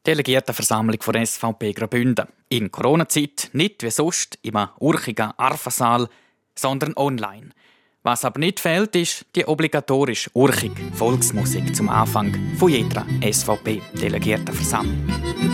Delegiertenversammlung der SVP Graubünden. In Corona-Zeit nicht wie sonst im urchigen Arfasaal, sondern online. Was aber nicht fehlt, ist die obligatorische urchige Volksmusik zum Anfang von jeder SVP-Delegiertenversammlung.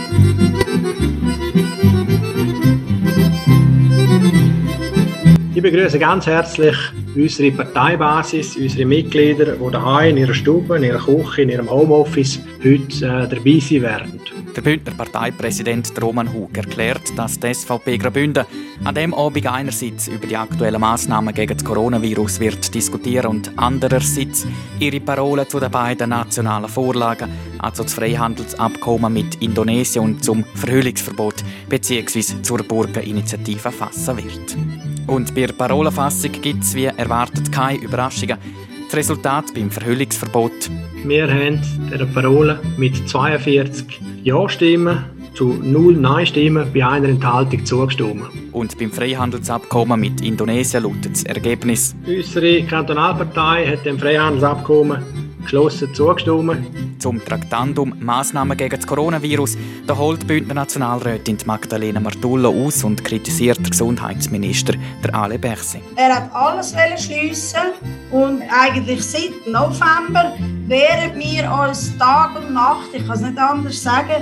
Ich begrüße ganz herzlich unsere Parteibasis, unsere Mitglieder, die daheim in ihrer Stube, in ihrer Küche, in ihrem Homeoffice heute dabei sein werden. Der Bündner Parteipräsident Roman Hug erklärt, dass die SVP Graubünden an diesem Abend einerseits über die aktuellen Massnahmen gegen das Coronavirus wird diskutieren und andererseits ihre Parolen zu den beiden nationalen Vorlagen, also das Freihandelsabkommen mit Indonesien und zum Verhüllungsverbot bzw. zur Burgeninitiative fassen wird. Und bei der Parolenfassung gibt es wie erwartet keine Überraschungen. Das Resultat beim Verhüllungsverbot: Wir haben der Parole mit 42 Ja-Stimmen zu 0 Nein-Stimmen bei einer Enthaltung zugestimmt. Und beim Freihandelsabkommen mit Indonesien lautet das Ergebnis: Unsere Kantonalpartei hat dem Freihandelsabkommen geschlossen zugestimmt. Zum Traktandum Massnahmen gegen das Coronavirus, da holt die Bündner Nationalrätin Magdalena Martullo aus und kritisiert den Gesundheitsminister, der Ale Berset. Er hat alles schliessen und eigentlich seit November wehren wir uns Tag und Nacht, ich kann es nicht anders sagen,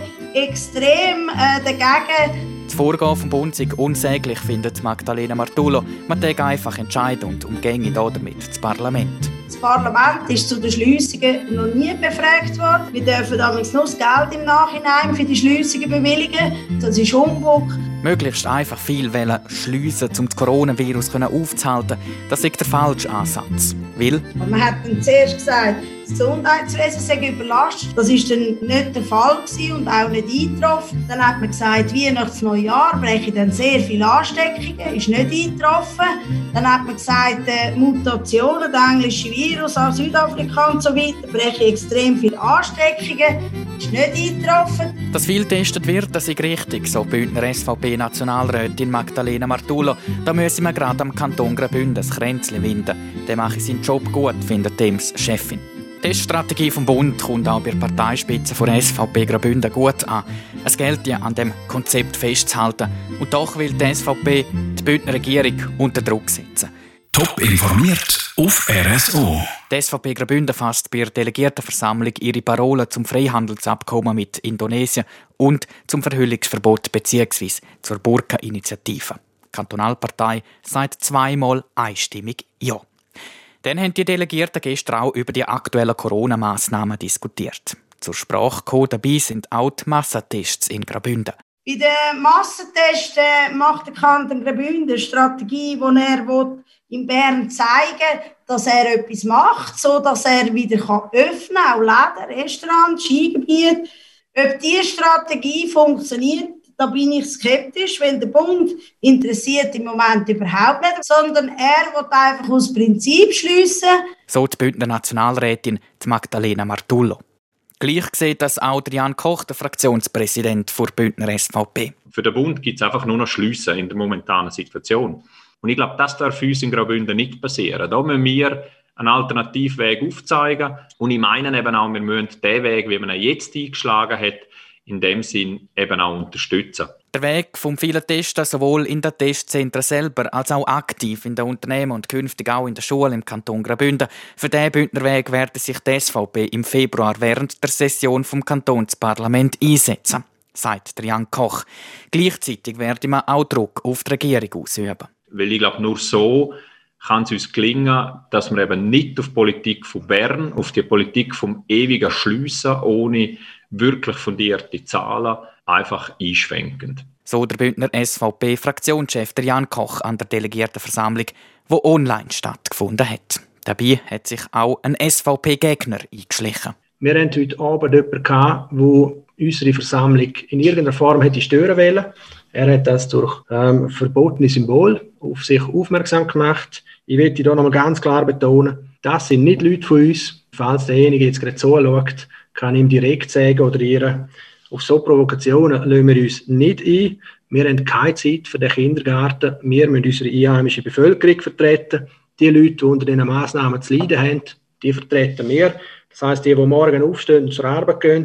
extrem dagegen. Das Vorgehen vom Bund sei unsäglich, findet Magdalena Martullo. Man darf einfach entscheiden und umgänge damit das Parlament. Das Parlament ist zu den Schliessungen noch nie befragt worden. Wir dürfen damals nur das Geld im Nachhinein für die Schliessungen bewilligen. Das ist Humbug. Möglichst einfach viel schliessen, um das Coronavirus aufzuhalten, das ist der falsche Ansatz. Weil man hat dann zuerst gesagt, das Gesundheitswesen sei überlastet. Das war dann nicht der Fall und auch nicht eingetroffen. Dann hat man gesagt, Weihnachtsneujahr brechen dann sehr viele Ansteckungen, ist nicht eingetroffen. Dann hat man gesagt, Mutationen, der englische Virus aus Südafrika und so weiter, brechen extrem viele Ansteckungen, ist nicht eingetroffen. Dass viel getestet wird, das ist richtig, so Bündner SVP-Nationalrätin Magdalena Martullo. Da müssen wir gerade am Kanton Graubünden ein Kränzchen winden. Der mache seinen Job gut, findet Teams Chefin. Die Teststrategie vom Bund kommt auch bei der Parteispitze von SVP Graubünden gut an. Es gilt ja, an dem Konzept festzuhalten. Und doch will die SVP die Bündner Regierung unter Druck setzen. Top informiert auf RSO. Die SVP Graubünden fasst bei der Delegiertenversammlung ihre Parolen zum Freihandelsabkommen mit Indonesien und zum Verhüllungsverbot bzw. zur Burka-Initiative. Die Kantonalpartei sagt zweimal einstimmig Ja. Dann haben die Delegierten gestern auch über die aktuellen Corona-Massnahmen diskutiert. Zur Sprache gekommen dabei sind auch die Massentests in Graubünden. Bei den Massentests macht der Kanton Graubünden eine Strategie, die er in Bern zeigen will, dass er etwas macht, sodass er wieder öffnen kann, auch Läden, Restaurants, Skigebiete. Ob diese Strategie funktioniert, da bin ich skeptisch, weil der Bund interessiert im Moment überhaupt nicht, sondern er will einfach aus Prinzip schliessen. So die Bündner Nationalrätin Magdalena Martullo. Gleich sieht das auch Jan Koch, der Fraktionspräsident der Bündner SVP. Für den Bund gibt es einfach nur noch Schliessen in der momentanen Situation. Und ich glaube, das darf uns in Graubünden nicht passieren. Da müssen wir einen Alternativweg aufzeigen. Und ich meine eben auch, wir müssen den Weg, wie man ihn jetzt eingeschlagen hat, in dem Sinn eben auch unterstützen. Der Weg vom vielen Testen, sowohl in den Testzentren selber als auch aktiv in den Unternehmen und künftig auch in der Schule im Kanton Graubünden. Für diesen Bündner Weg werde sich die SVP im Februar während der Session vom Kantonsparlament einsetzen, sagt Jan Koch. Gleichzeitig werde man auch Druck auf die Regierung ausüben. Weil ich glaube, nur so kann es uns gelingen, dass wir eben nicht auf die Politik von Bern, auf die Politik vom ewigen Schliessen, ohne wirklich fundierte Zahlen, einfach einschwenken. So der Bündner SVP-Fraktionschef Jan Koch an der Delegiertenversammlung, die online stattgefunden hat. Dabei hat sich auch ein SVP-Gegner eingeschlichen. Wir hatten heute Abend jemanden, der unsere Versammlung in irgendeiner Form hätte stören wollen. Er hat das durch verbotene Symbol auf sich aufmerksam gemacht. Ich möchte hier nochmal ganz klar betonen, das sind nicht Leute von uns. Falls derjenige jetzt gerade zuschaut, kann ihm direkt sagen oder ihr, auf so Provokationen lassen wir uns nicht ein. Wir haben keine Zeit für den Kindergarten. Wir müssen unsere einheimische Bevölkerung vertreten. Die Leute, die unter diesen Massnahmen zu leiden haben, die vertreten wir. Das heisst, die morgen aufstehen und zur Arbeit gehen,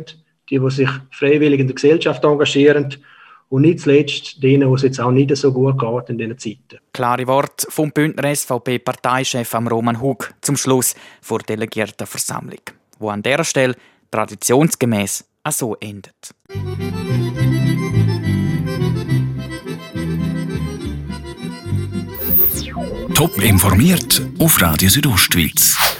die sich freiwillig in der Gesellschaft engagieren und nicht zuletzt denen, wo es jetzt auch nicht so gut geht in diesen Zeiten. Klare Worte vom Bündner SVP-Parteichef Roman Hug zum Schluss vor der Delegiertenversammlung, wo an dieser Stelle traditionsgemäß auch so endet. Top informiert auf Radio Südostschweiz.